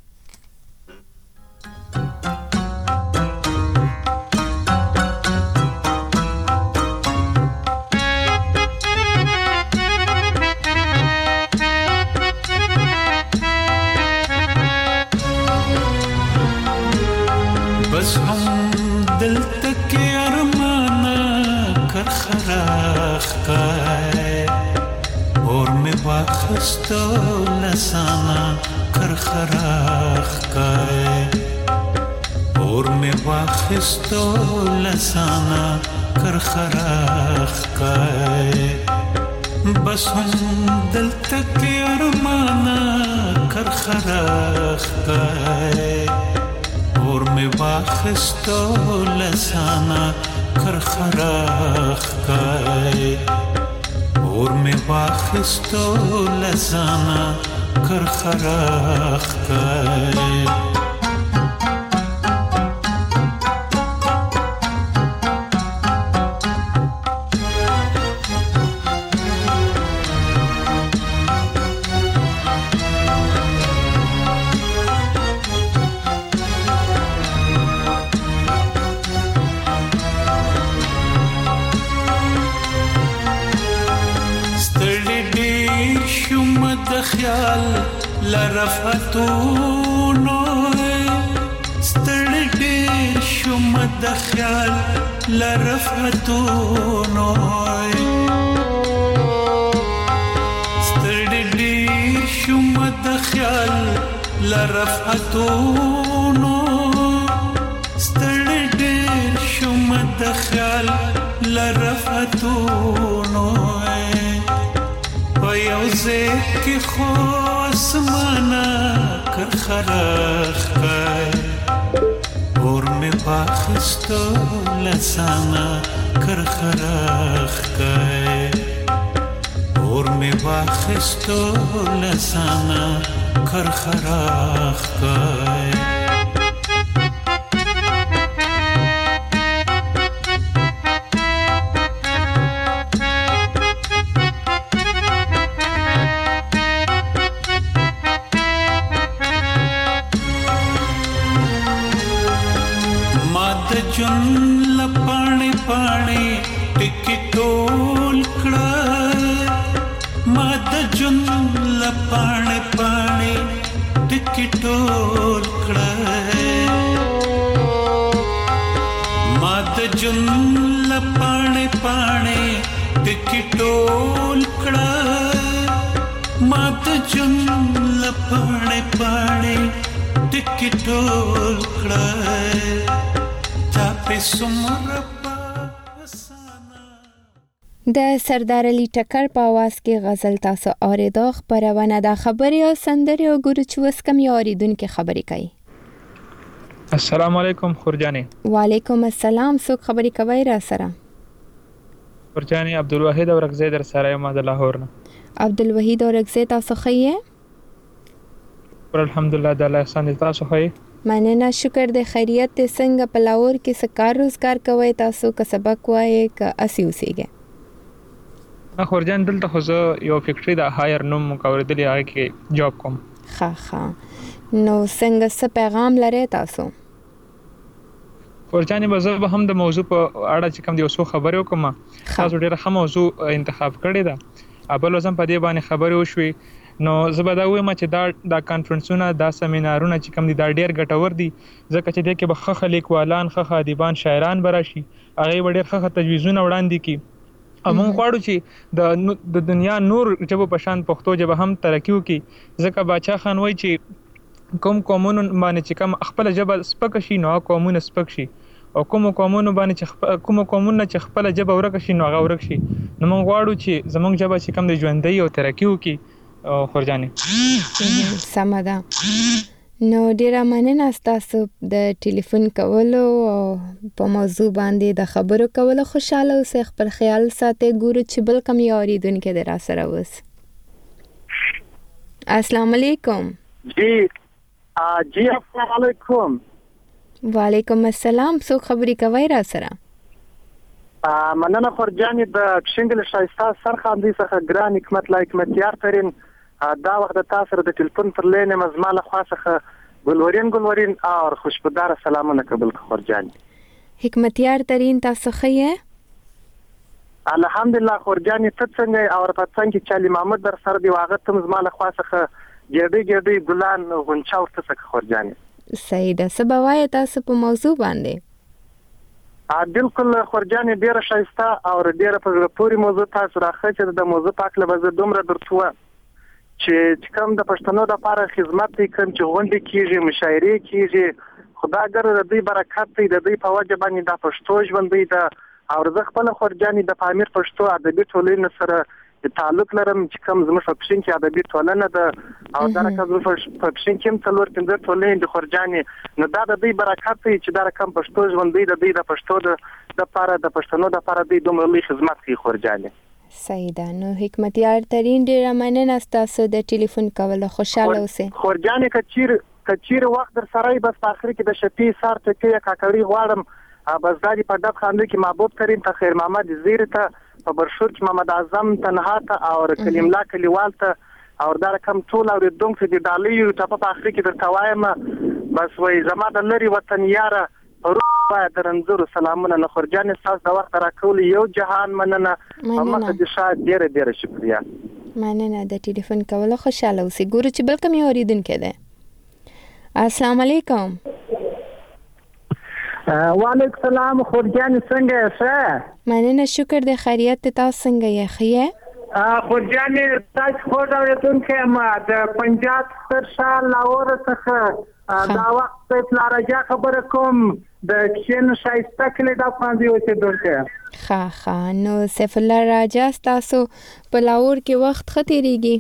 بس هم دل تک ارمانا کر خراخ کائے اور میں واخستو لسانا کر خراخ کائے اور میں واخستو لسانا کر خراخ کائے بس هم دل تک ارمانا کر خراخ کائے اور می واخستو لسانا کرخراخ کای اور می واخستو لسانا کرخراخ کای لرفتونو ستړي ډېر شوم د خیال لرفتونو ستړي ډېر شوم د خیال لرفتونو ستړي ډېر شوم د خیال لرفتونو پيوزه کې خو اسمانا کرخراخ کای اور می واخستو لسانا کرخراخ کای اور می واخستو لسانا کرخراخ کای جن لپانے پانے ٹکٹول کڑا ماد جن لپانے پانے ٹکٹول کڑا ماد جن لپانے پانے ٹکٹول کڑا ماد جن لپانے پانے ٹکٹول کڑا د سردار علي ټکر په आवाज کې غزل تاسو اوریدو خبرونه د خبري او سندري او ګورو چې وس کم اوریدونکو خبري کوي. السلام علیکم خورجاني. وعلیکم السلام. څوک خبري کوي را سره؟ خورجاني عبدالوحید اورکزی در سره یم د لاهور نه. عبدالوحید اورکزی تاسو خیه؟ الحمدلله د الله احسان دي. تاسو خیه؟ مننه شکر د خیریت ته څنګه په لاهور کې څه کار روزګار کوي تاسو که سبق وایي که اسی اوسېږئ؟ نه خورجان دلته خو زه یو فیکټري د هایر نوم مکوردلی هغه کې جاب کوم. ښه نو څنګه څه پیغام لرئ تاسو؟ خورجانې به زه به هم د موضوع په اړه چې کوم د یو څو خبرې وکړم. تاسو ډېره ښه موضوع انتخاب کړې ده. بل اوس هم په دې باندې خبرې وشوې نو زه به دا وایم چې دا کانفرنسونه دا سیمینارونه چې کوم دي دا ډېر ګټور دي ځکه چې دې کې به ښه لیکوالان ښه ادیبان شاعران به راشي هغې به ډېر ښه تجویزونه وړاندې کړي. موږ غواړو چې د دنیا نور ژبو په شان پښتو ژبه هم ترقي وکړي ځکه باچا خان وایي چې کوم قومونو باندې چې کوم خپله ژبه سپکه شي نو هغه قومونه سپک شي او کوم قومونه باندې چې کوم قومونه چې خپله ژبه ورکه شي نو هغه ورک شي. نو موږ غواړو چې زموږ ژبه چې کوم د ژوندۍ او ترقي وکړي. خورجانې سمه ده. نو ډیره مننه ستاسو د ټلیفون کولو او په موضوع باندې د خبرو کولو. خوشاله اوسئ، خپل خیال ساتئ. ګورو چې بل کوم اوریدونکي د را سره اوس. السلام علیکم. جی السلام علیکم. وعلیکم السلام. څوک خبرې کوي را سره؟ مننه خورجانې د شنګل شایسته سرخاندي څخه ګران حکمت لا حکمتیار ترين دا وخت تاسو د ټلیفون پر لین مزماله خاصه ګلورین او خوشبودار سلامونه قبول خورجانې. حکمتیار ترين تاسو خیه؟ الحمدلله خورجانې ته څنګه او په څنګه چې علي محمد در سره دی واغت مزماله خاصه ګډي ګلان غونچا ورته څخه خورجانې. صحیح ده. سبوای تاسو په موضوع باندې بالکل خورجانې ډیره شایسته او ډیره په پوری موضوع تاسو راخه چې د موضوع پاک لبزه دومره درتوه چې کوم د پښتنو د لپاره خدمت کوي چې غونډې کیږي مشاعرې کیږي خداګر د دې برکت دی د دې په وجه باندې د پښتو ژوندۍ ده او زه خپل خورجانې د پامیر پښتو ادبي ټولنې سره تعلق لرم چې کوم زموږ په پښین کې ادبي ټولنه ده او دا رقم زموږ په پښین کې هم 4-5 ټولنې د خورجانې نو دا د دوی برکت دی چې دا رقم پښتو ژوندۍ د دوی د پښتو د لپاره د پښتنو د لپاره دوی دومره لوی خدمت کوي خورجانې. صحیح ده. نو حکمتیار ترين ډیره مننه تاسو د ټلیفون کولو خوشاله اوسئ. خورجانې کچیر وخت در سره بس په اخر کې د شپې سار ته کې کاکړی غواړم بس دادی په دغه خاندي کې محبوب کریم ته خیر محمد زیر ته په برشور کې محمد اعظم تنها ته او کلیم لا کلیوال ته او دا رقم ټول او دونکو د ډالیو ته په اخر کې درته وایم بس وای زما د لری وطن یاره روح درنځور سلامونه نه خورجان تاسو د وخت راکول یو جهان مننه همغه د شاه ډیره شکریا. مننه د ټلیفون کولو خوشاله اوسئ. ګورو چې بل کوم اوریدونکو ده. السلام علیکم. وعلیکم السلام خورجان څنګه یې؟ مننه شکر د خیریت تاسو څنګه یې خیه؟ خورجان تاسو خو دا ورته ما د پنجاب سرشال لاور څخه دا وخت په راجا خبر کوم د کښین شایسته کلی د افغاني اوسېدونکو. ښه نو سیف الله راجا تاسو په لاور کې وخت ختیریږي؟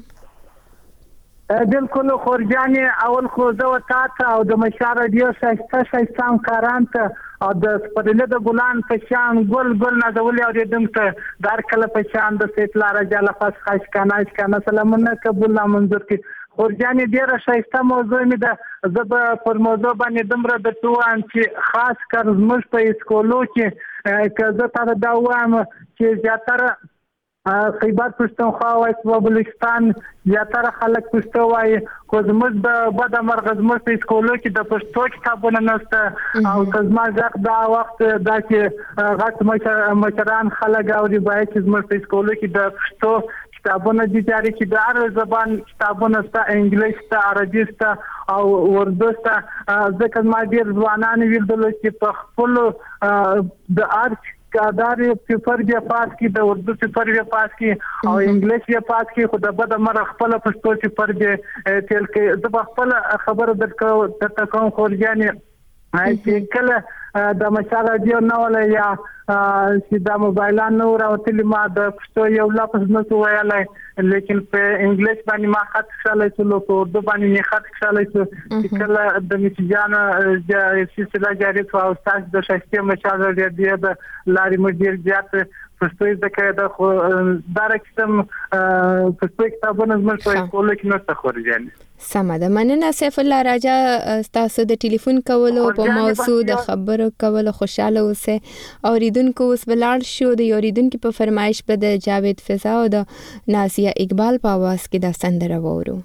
بالکل خورجانې اول خو زه وتا او د مشار رادیو شایسته کاران ته او د سپرلی د ګلان په شان ګل نازولي اورېدونکو ته دار کله په شان د سیف الله راجا لپس خاشکانه سلامونه قبول منظور کړي. خورجانې ډیره شایسته موضوع مې ده. زه به پر موضوع باندې دومره درته وایم چې خاص کر زموږ په اسکولو کې که زه تا دا وایم چې زیاتره خیبر پښتونخوا او بلوچستان زیاتره خلک پښتو وایي خو زموږ د بد مرغ زموږ په اسکولو کې د پښتو کتابونه نشته او که زما غږ دا وخت دا چې غټ مشران خلک اوري باید چې زموږ په اسکولو کې د پښتو کتابونه دي جاري چې د هر زبان کتابونه شته انګلیش ته عربي ته او اردو ته ځکه ما ډېر ځوانان ولیدل چې په خپلو د ارچ کادار پیپر بیا پاس کی د اردو پیپر بیا پاس کی او انګلیش بیا پاس کی خو د بد مر خپل پښتو پیپر بیا تل کې د خپل خبر درته کوم خورجانې چې کله د مشال رادیو نه ولا یا چې د موبایلان نو راوتلی ما د پښتو یو لفظ نه ویلای لیکن په انګلیش باندې ما خط کښلای شو په اردو باندې نه خط کښلای شو چې کله د میجان د سلسله جاری او استاد د شخصي مشال رادیو د لاري مدیر زیات پښتو ځکه د خو دارکتم پښتو کتابونه زموږ په کول کې نه تخورځي. سمه ده. مننه سیف الله راجا تاسو د ټلیفون کولو په موضوع د خبرو کولو خوشاله اوسئ. اوریدونکو اوس بلال شو د اوریدونکو په فرمایش په د جاوید فضا او د نازیه اقبال په आवाज کې د سندره وورو.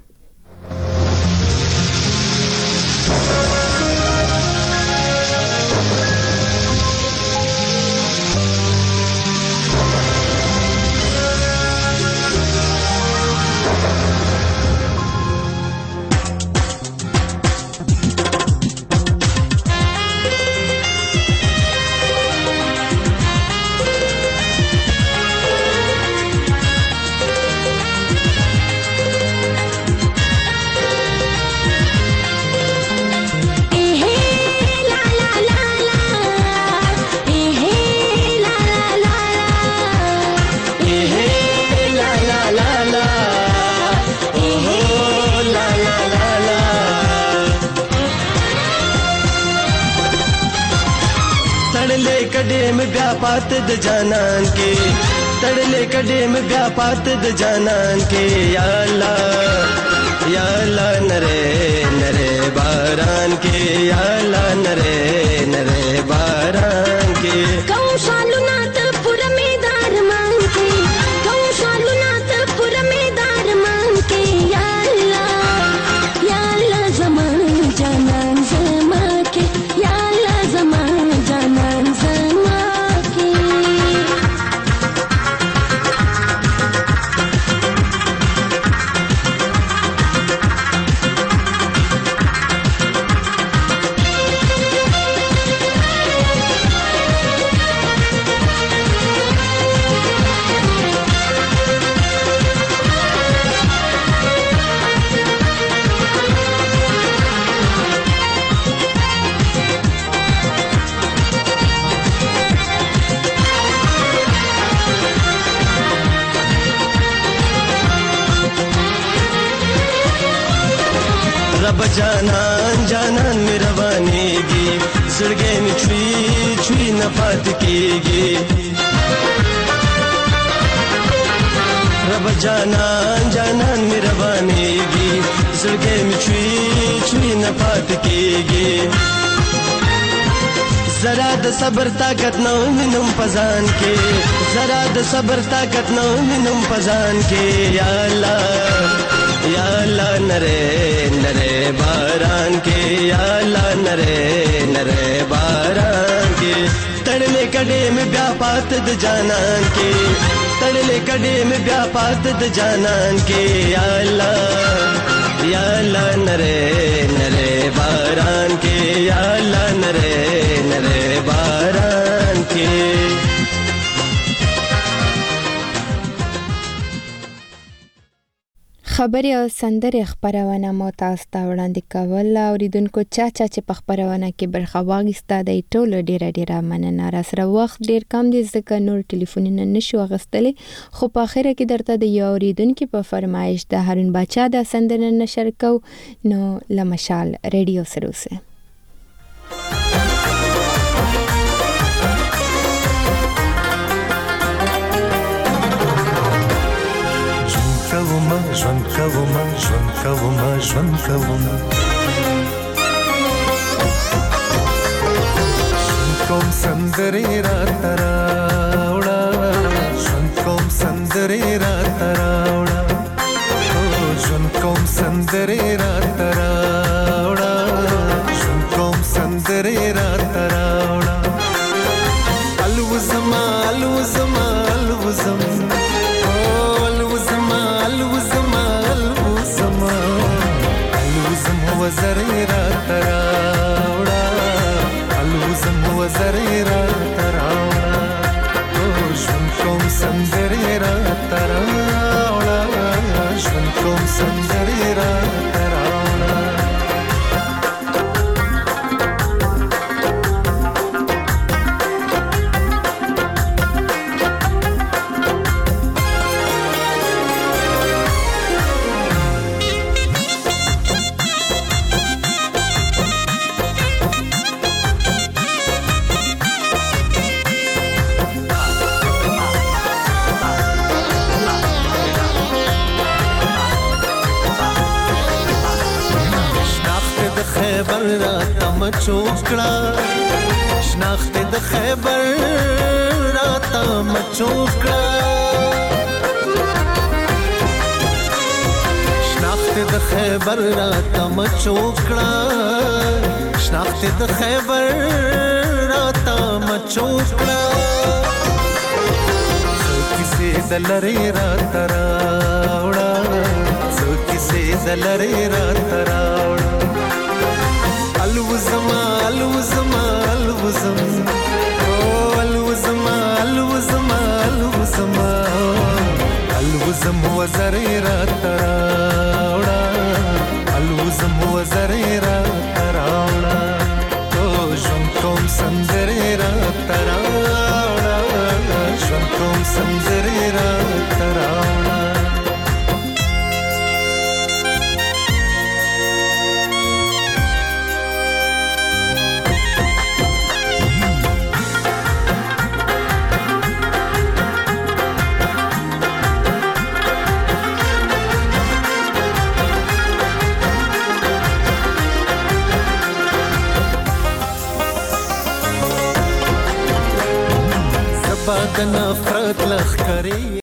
पात द जानन के तड़ले कड़े में ब्या पात द जानन के या अल्लाह नरे बारान के या अल्लाह नरे बारान के कौशालु नाथ पुर मेदार मांग के कौशालु नाथ पुर मेदार मांग के या अल्लाह जमान जानन जमा के या अल्लाह जमान जानन जमा रब जानान जानान में रवानेगी सड़गे में छुई छुई न पात केगी रब जानान जानान में रवानेगी सड़गे में छुई छुई न पात केगी जरा द सबर ताकत न मिनुम पजान के जरा द सबर ताकत न मिनुम पजान के या अल्लाह नरे नरे बारान के या अल्लाह नरे नरे बारान के तड़ले कड़े में व्यापात द जानन के तड़ले कड़े में व्यापात द जानन के या अल्लाह नरे नरे बारान के या अल्लाह नरे नरे बारान के خبرې او سندرې خبرونه مو تاسو ته وړاندې کول اوریدونکو چا چې په خبرونه کې برخه واخیسته د ټولو ډیره مننه را سره وخت ډیر کم دی ځکه نور ټلیفونونه نشو اخیستلی خو په اخره کې درته د یو اوریدونکو په فرمایش د هارون باچا د سندره نشر کو نو لمشال ریډیو سره اوسه ژوند کوم سندرې راته راوړه ژوند کوم سندرې راته راوړه ژوند کوم سندرې راته راوړه ژوند کوم سندرې راته راوړه الوزما الوزما الوزم وزرې راته راوړه الوزم وزرې راته راوړه ژوند کوم سندرې راته راوړه ژوند کوم سندرې راته راوړه خیبر راته مچوکړه شناخت د خیبر راته مچوکړه شناخت د خیبر راته مچوکړه شناخت د خیبر راته مچوکړه څو کیسې د لرې راته راوړه څو کیسې د لرې راته راوړه الوزما الوزما الوزم الوزما الوزما الوزما الوزم وزرې راته راوړه الوزم وزرې راته راوړه ژوند کوم سندرې راته راوړه ژوند کوم سندرې راته راوړه د نفرت لخکرې